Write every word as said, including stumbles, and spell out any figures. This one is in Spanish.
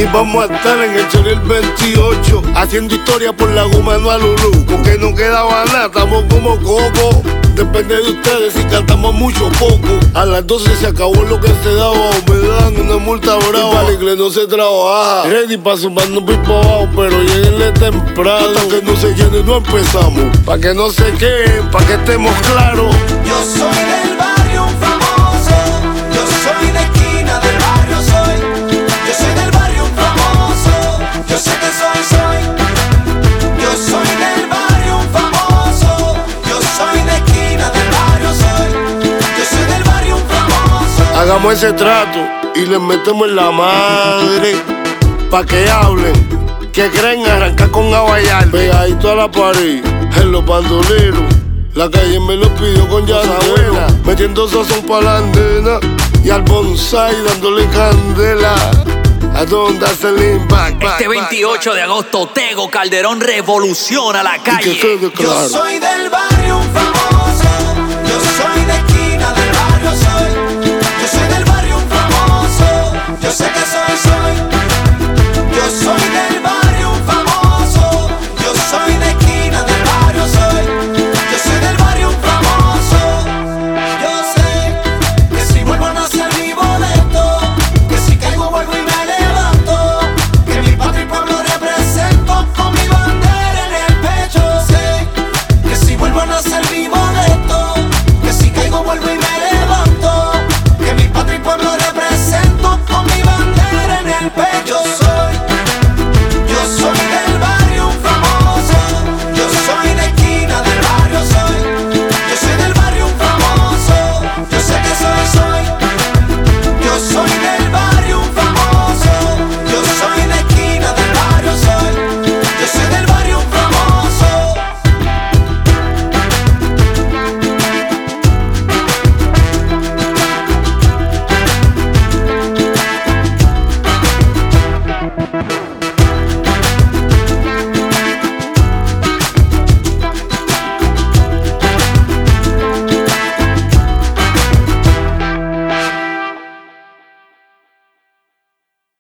Y vamos a estar en el Choriel veintiocho, haciendo historia por la goma no a Lulú. Porque no quedaba nada, estamos como coco. Depende de ustedes si cantamos mucho o poco. A las doce se acabó lo que se daba. Me dan una multa brava. Y para el inglés no se trabaja. Ready pa' sumarnos pipo abajo, pero lleguenle temprano. Hasta que no se llene no empezamos. Pa' que no se queden, pa' que estemos claros. Yo soy del barrio un famoso. Yo soy de esquina del barrio soy. Yo soy del barrio un famoso. Yo sé que soy, soy. Yo soy del barrio un famoso. Yo soy de esquina del barrio soy. Yo soy del barrio un famoso. Hagamos ese trato y les metemos en la madre. Pa' que hablen, que creen arrancar con aguayal. Pegadito a la pared, en los bandoleros. La calle me lo pidió con Yandela, metiendo sazón pa' la andena y al bonsai dándole candela. ¿A dónde hace el impact? Este veintiocho de agosto, Tego Calderón revoluciona la calle. Y que quede claro. Yo soy del barrio.